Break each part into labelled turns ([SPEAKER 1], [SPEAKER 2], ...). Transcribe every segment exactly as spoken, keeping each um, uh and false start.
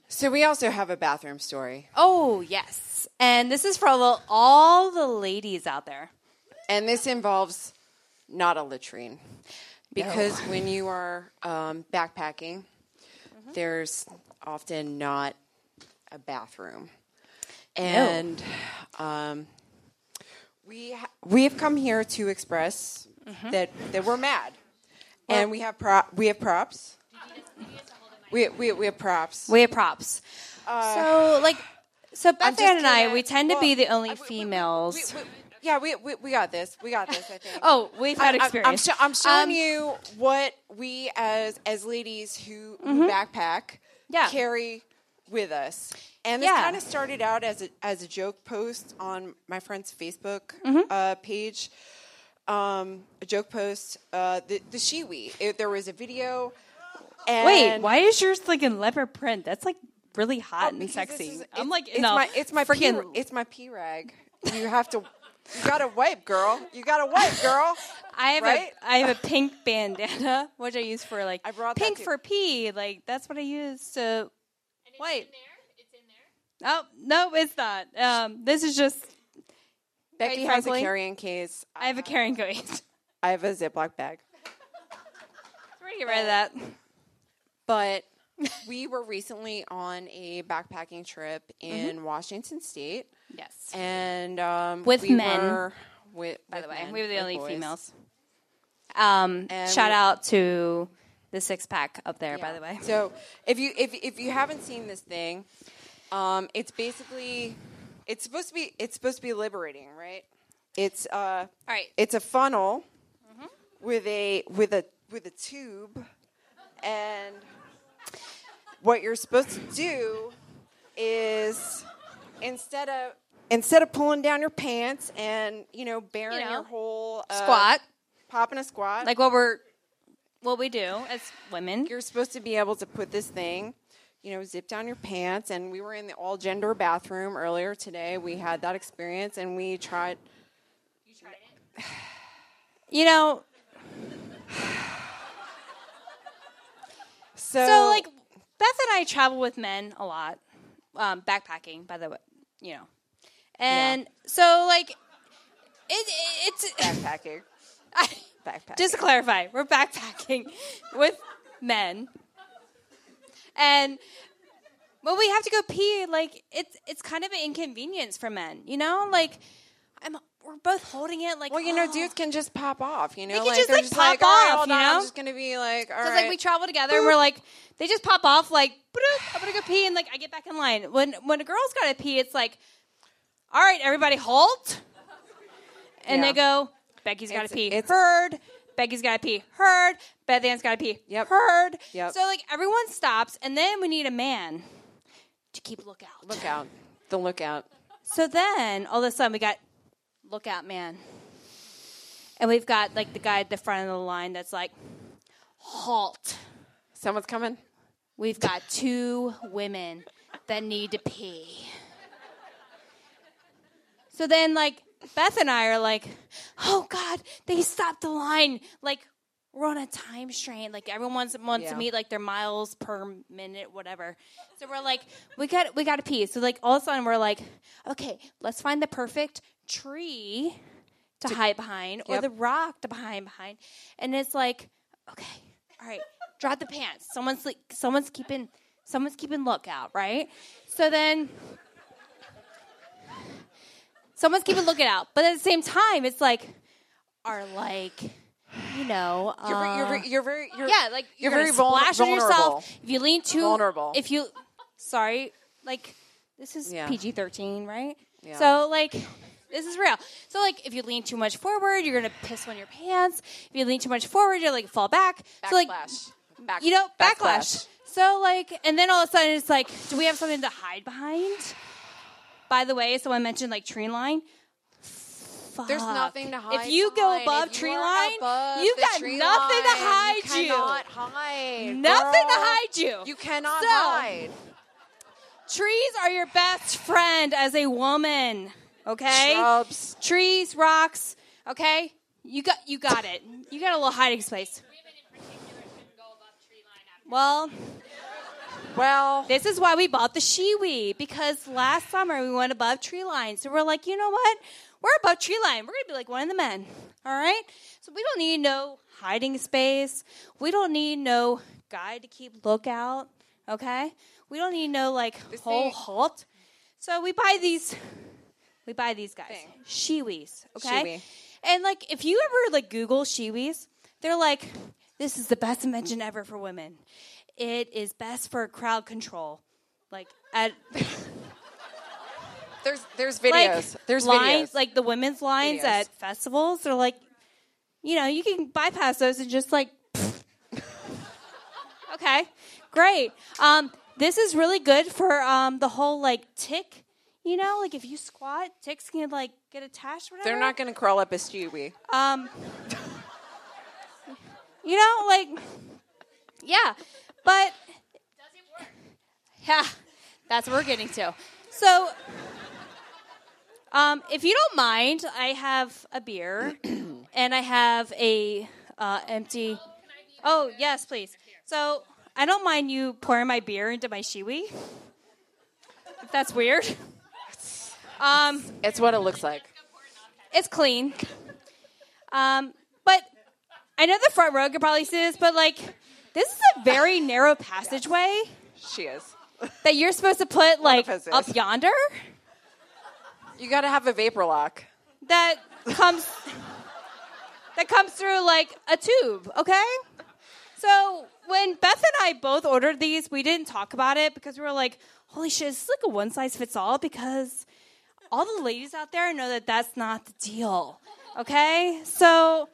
[SPEAKER 1] So we also have a bathroom story.
[SPEAKER 2] Oh, yes. And this is for all, all the ladies out there.
[SPEAKER 1] And this involves not a latrine. Because no. when you are um, backpacking, mm-hmm. there's often not a bathroom. And no. um, we ha- we have come here to express mm-hmm. that, that we're mad. Well, and we have pro- we have props. We we we have props.
[SPEAKER 2] We have props. Uh, so like, so Beth Ann and I, we tend well, to be the only females.
[SPEAKER 1] We, we, we, yeah, we, we we got this. We got this. I think.
[SPEAKER 2] Oh, we've had
[SPEAKER 1] I,
[SPEAKER 2] experience.
[SPEAKER 1] I'm, I'm, sh- I'm showing
[SPEAKER 2] um,
[SPEAKER 1] you what we as as ladies who, who mm-hmm. backpack
[SPEAKER 2] yeah.
[SPEAKER 1] carry with us. And this
[SPEAKER 2] yeah.
[SPEAKER 1] kind of started out as a as a joke post on my friend's Facebook
[SPEAKER 2] mm-hmm.
[SPEAKER 1] uh, page. Um, a joke post. Uh, the the Shiwi. It, there was a video. And
[SPEAKER 2] wait, why is yours like in leopard print? That's like really hot
[SPEAKER 1] oh,
[SPEAKER 2] and sexy.
[SPEAKER 1] Is,
[SPEAKER 2] I'm like,
[SPEAKER 1] it's
[SPEAKER 2] no,
[SPEAKER 1] my it's my
[SPEAKER 2] freaking,
[SPEAKER 1] pee, it's my pee rag. You have to, you gotta wipe, girl. You gotta wipe, girl.
[SPEAKER 2] I have
[SPEAKER 1] right?
[SPEAKER 2] a I have a pink bandana, which I use for like
[SPEAKER 1] I brought
[SPEAKER 2] pink
[SPEAKER 1] that
[SPEAKER 2] for pee. Like that's what I use to
[SPEAKER 3] and
[SPEAKER 2] wipe.
[SPEAKER 3] It's in there. It's in there.
[SPEAKER 2] Oh no, it's not. Um, this is just.
[SPEAKER 1] Becky has frankly, a carrying case.
[SPEAKER 2] I have a carrying case.
[SPEAKER 1] I have a Ziploc bag.
[SPEAKER 2] Where do you get rid of that?
[SPEAKER 1] But we were recently on a backpacking trip in mm-hmm. Washington State.
[SPEAKER 2] Yes.
[SPEAKER 1] And um,
[SPEAKER 2] with
[SPEAKER 1] we
[SPEAKER 2] men.
[SPEAKER 1] Were with,
[SPEAKER 2] By
[SPEAKER 1] with
[SPEAKER 2] the way,
[SPEAKER 1] men,
[SPEAKER 2] we were the only
[SPEAKER 1] boys.
[SPEAKER 2] females. Um, shout
[SPEAKER 1] we,
[SPEAKER 2] out to the six pack up there,
[SPEAKER 1] yeah.
[SPEAKER 2] by the way.
[SPEAKER 1] So if you if if you haven't seen this thing, um, it's basically it's supposed to be it's supposed to be liberating, right? It's uh, all
[SPEAKER 2] right.
[SPEAKER 1] It's a funnel
[SPEAKER 2] mm-hmm.
[SPEAKER 1] with a with a with a tube, and what you're supposed to do is instead of instead of pulling down your pants and you know bearing
[SPEAKER 2] you know,
[SPEAKER 1] your whole uh,
[SPEAKER 2] squat,
[SPEAKER 1] popping a squat,
[SPEAKER 2] like what we're what we do as women,
[SPEAKER 1] you're supposed to be able to put this thing, you know, zip down your pants. And we were in the all gender bathroom earlier today. We had that experience, and we tried.
[SPEAKER 3] You tried it.
[SPEAKER 2] You know.
[SPEAKER 1] So,
[SPEAKER 2] so like. Beth and I travel with men a lot, um, backpacking, by the way, you know. And
[SPEAKER 1] yeah.
[SPEAKER 2] so, like, it, it's...
[SPEAKER 1] Backpacking.
[SPEAKER 2] I,
[SPEAKER 1] backpacking.
[SPEAKER 2] Just to clarify, we're backpacking with men. And when we have to go pee, like, it's it's kind of an inconvenience for men, you know? Like, I'm... We're both holding it like.
[SPEAKER 1] Well, you
[SPEAKER 2] oh.
[SPEAKER 1] know, dudes can just pop off. You know,
[SPEAKER 2] they can
[SPEAKER 1] like,
[SPEAKER 2] just like
[SPEAKER 1] just
[SPEAKER 2] pop
[SPEAKER 1] like, all right,
[SPEAKER 2] off.
[SPEAKER 1] hold
[SPEAKER 2] You
[SPEAKER 1] on,
[SPEAKER 2] know,
[SPEAKER 1] I'm just gonna be like, all
[SPEAKER 2] so
[SPEAKER 1] right.
[SPEAKER 2] It's like we travel together, and we're like, they just pop off. Like, I'm gonna go pee, and like I get back in line. When when a girl's gotta pee, it's like, all right, everybody, halt, and
[SPEAKER 1] yeah.
[SPEAKER 2] they go. Becky's gotta
[SPEAKER 1] it's,
[SPEAKER 2] pee.
[SPEAKER 1] It's,
[SPEAKER 2] heard. Becky's gotta pee. Heard. Beth Ann's gotta pee.
[SPEAKER 1] Yep.
[SPEAKER 2] Heard.
[SPEAKER 1] Yep.
[SPEAKER 2] So like everyone stops, and then we need a man to keep lookout.
[SPEAKER 1] Lookout. The lookout.
[SPEAKER 2] So then all of a sudden we got lookout man. And we've got, like, the guy at the front of the line that's like, halt.
[SPEAKER 1] Someone's coming?
[SPEAKER 2] We've got two women that need to pee. So then, like, Beth and I are like, oh, God, they stopped the line. Like, we're on a time strain. Like, everyone wants, wants
[SPEAKER 1] yeah.
[SPEAKER 2] to meet, like, their miles per minute, whatever. So we're like, we got we got to pee. So, like, all of a sudden, we're like, okay, let's find the perfect tree to, to hide behind, or
[SPEAKER 1] yep.
[SPEAKER 2] the rock to hide behind. And it's like, okay, all right, drop the pants. Someone's like, someone's keeping someone's keeping lookout, right? So then someone's keeping lookout. But at the same time, it's like, are like, you know, uh,
[SPEAKER 1] you're, you're, you're, you're very, you're,
[SPEAKER 2] yeah, like
[SPEAKER 1] you're,
[SPEAKER 2] you're
[SPEAKER 1] very
[SPEAKER 2] splash
[SPEAKER 1] vulnerable.
[SPEAKER 2] on yourself. If you lean too
[SPEAKER 1] vulnerable,
[SPEAKER 2] if you, sorry, like this is
[SPEAKER 1] yeah.
[SPEAKER 2] P G thirteen, right?
[SPEAKER 1] Yeah.
[SPEAKER 2] So like. This is real. So, like, if you lean too much forward, you're going to piss on your pants. If you lean too much forward, you're, like, fall back.
[SPEAKER 1] Backlash.
[SPEAKER 2] So, like,
[SPEAKER 1] Back,
[SPEAKER 2] you know, backlash.
[SPEAKER 1] backlash.
[SPEAKER 2] So, like, and then all of a sudden it's like, do we have something to hide behind? By the way, someone mentioned, like, tree line. Fuck.
[SPEAKER 1] There's nothing to hide.
[SPEAKER 2] If you
[SPEAKER 1] behind.
[SPEAKER 2] go above
[SPEAKER 1] if
[SPEAKER 2] tree
[SPEAKER 1] you
[SPEAKER 2] line,
[SPEAKER 1] above
[SPEAKER 2] you've got
[SPEAKER 1] tree
[SPEAKER 2] nothing
[SPEAKER 1] line,
[SPEAKER 2] to hide
[SPEAKER 1] you.
[SPEAKER 2] you.
[SPEAKER 1] Cannot hide.
[SPEAKER 2] Nothing
[SPEAKER 1] girl.
[SPEAKER 2] to hide you.
[SPEAKER 1] You cannot
[SPEAKER 2] so,
[SPEAKER 1] hide.
[SPEAKER 2] Trees are your best friend as a woman. Okay?
[SPEAKER 1] Shrubs.
[SPEAKER 2] Trees, rocks, okay? You got you got it. You got a little hiding space.
[SPEAKER 3] Women in particular shouldn't go above tree line after.
[SPEAKER 2] Well,
[SPEAKER 1] Well,
[SPEAKER 2] This is why we bought the Shiwi, because last summer we went above tree line. So we're like, you know what? We're above tree line. We're going to be like one of the men. All right? So we don't need no hiding space. We don't need no guy to keep lookout. Okay? We don't need no, like, whole halt. So we buy these, we buy these guys.
[SPEAKER 1] Thing.
[SPEAKER 2] Shiwis. Okay?
[SPEAKER 1] Shiwi.
[SPEAKER 2] And, like, if you ever, like, Google Shiwis, they're like, this is the best invention ever for women. It is best for crowd control. Like, at...
[SPEAKER 1] there's there's
[SPEAKER 2] like,
[SPEAKER 1] videos. there's
[SPEAKER 2] lines,
[SPEAKER 1] videos.
[SPEAKER 2] like the women's lines
[SPEAKER 1] Videos.
[SPEAKER 2] at festivals. They're like, you know, you can bypass those and just like, okay, great. Um, this is really good for um, the whole like tick. You know, like if you squat, ticks can like get attached. Or whatever.
[SPEAKER 1] They're not going to crawl up a Stewie.
[SPEAKER 2] Um, you know, like, yeah, but
[SPEAKER 3] Does it work?
[SPEAKER 2] yeah, that's what we're getting to. So, um, if you don't mind, I have a beer, and I have a uh, empty. Oh yes, please. So I don't mind you pouring my beer into my Shiwi. If that's weird. Um,
[SPEAKER 1] It's what it looks like.
[SPEAKER 2] it's clean. Um, but I know the front row could probably see this, but like, this is a very narrow passageway
[SPEAKER 1] She is.
[SPEAKER 2] that you're supposed to put like
[SPEAKER 1] us is.
[SPEAKER 2] up yonder.
[SPEAKER 1] You got to have a vapor lock.
[SPEAKER 2] that comes that comes through like a tube, okay? So when Beth and I both ordered these, we didn't talk about it because we were like, holy shit, this is like a one size fits all, because all the ladies out there know that that's not the deal, okay? So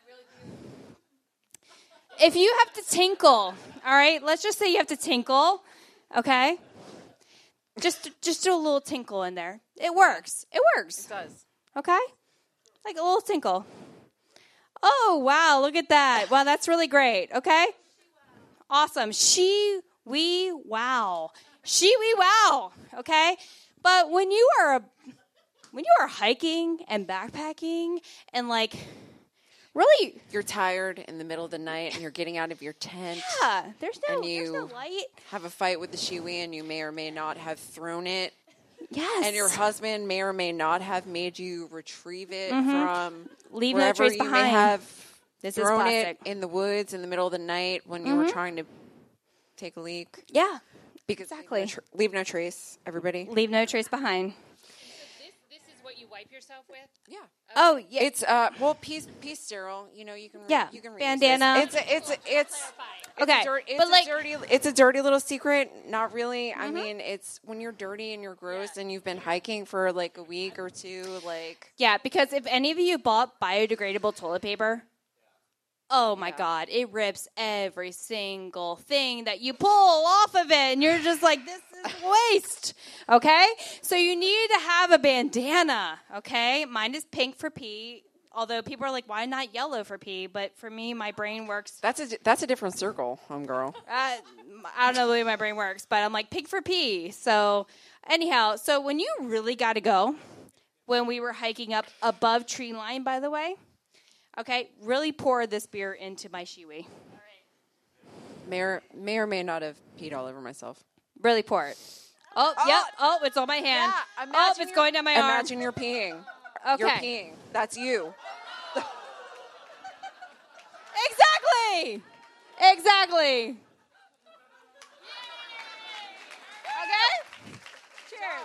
[SPEAKER 2] if you have to tinkle, all right, let's just say you have to tinkle, okay? Just just do a little tinkle in there. It works. It works.
[SPEAKER 1] It does.
[SPEAKER 2] Okay? Like a little tinkle. Oh, wow, look at that. Wow, that's really great. Okay? Awesome. She, we, wow. She, we, wow. Okay? But when you are a, when you are hiking and backpacking and like really,
[SPEAKER 1] You're tired in the middle of the night and you're getting out of your tent.
[SPEAKER 2] yeah, there's no,
[SPEAKER 1] And
[SPEAKER 2] there's no
[SPEAKER 1] you-
[SPEAKER 2] light.
[SPEAKER 1] Have a fight with the Shiwi and you may or may not have thrown it.
[SPEAKER 2] Yes.
[SPEAKER 1] And your husband may or may not have made you retrieve it from
[SPEAKER 2] Leave no
[SPEAKER 1] wherever
[SPEAKER 2] trace
[SPEAKER 1] you
[SPEAKER 2] behind.
[SPEAKER 1] may have
[SPEAKER 2] This is
[SPEAKER 1] thrown
[SPEAKER 2] plastic.
[SPEAKER 1] it in the woods in the middle of the night when you were trying to take a leak.
[SPEAKER 2] Yeah.
[SPEAKER 1] Because
[SPEAKER 2] Exactly.
[SPEAKER 1] leave no, tr- leave no trace, everybody.
[SPEAKER 2] Leave no trace behind.
[SPEAKER 3] This this is what you wipe yourself with?
[SPEAKER 1] Yeah.
[SPEAKER 2] Oh, yeah.
[SPEAKER 1] It's uh well, peace peace sterile. You know you can re-
[SPEAKER 2] Yeah,
[SPEAKER 1] you can reuse
[SPEAKER 2] bandana.
[SPEAKER 1] this. It's a, it's a, it's
[SPEAKER 3] Clarify.
[SPEAKER 1] it's
[SPEAKER 2] Okay,
[SPEAKER 1] a dir- it's
[SPEAKER 2] but
[SPEAKER 1] a
[SPEAKER 2] like-
[SPEAKER 1] dirty it's a dirty little secret. Not really. I mean, it's when you're dirty and you're gross and you've been hiking for like a week or two. Like
[SPEAKER 2] Yeah, because if any of you bought biodegradable toilet paper, oh my God, it rips every single thing that you pull off of it. And you're just like, this is waste. Okay? So you need to have a bandana. Okay? Mine is pink for pee. Although people are like, why not yellow for pee? But for me, my brain works.
[SPEAKER 1] that's a that's a different circle, homegirl.
[SPEAKER 2] Uh, I don't know the way my brain works, but I'm like, pink for pee. So anyhow, so when you really got to go, when we were hiking up above tree line, by the way, okay, really pour this beer into my Shiwi.
[SPEAKER 1] May or, may or may not have peed all over myself.
[SPEAKER 2] Really pour it. Oh,
[SPEAKER 1] Oh,
[SPEAKER 2] yep. Oh, it's on my hand.
[SPEAKER 1] Yeah,
[SPEAKER 2] oh,
[SPEAKER 1] imagine
[SPEAKER 2] it's
[SPEAKER 1] you're-
[SPEAKER 2] going down my arm.
[SPEAKER 1] Imagine you're peeing. You're
[SPEAKER 2] Okay.
[SPEAKER 1] peeing. That's you.
[SPEAKER 2] Exactly. Exactly. Okay? Cheers.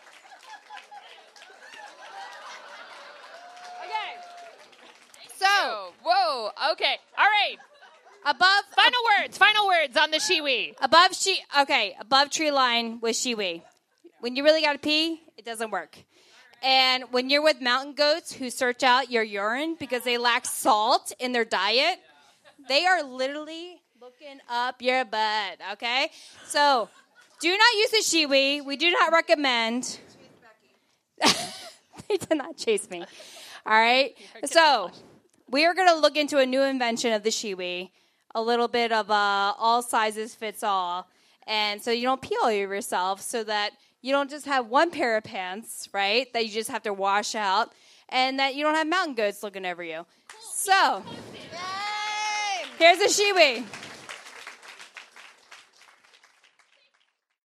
[SPEAKER 2] Okay. So,
[SPEAKER 3] Oh, whoa. Okay. All right.
[SPEAKER 2] above
[SPEAKER 3] Final words. Final words on the Shiwi.
[SPEAKER 2] above she okay, above tree line with Shiwi. When you really got to pee, it doesn't work. And when you're with mountain goats who search out your urine because they lack salt in their diet, they are literally looking up your butt, okay? So, do not use the Shiwi. We do not recommend. They did not chase me. All right? So, we are going to look into a new invention of the Shiwi, a little bit of uh, all sizes fits all. And so you don't pee all over yourself, so that you don't just have one pair of pants, right, that you just have to wash out, and that you don't have mountain goats looking over you. So, here's a Shiwi.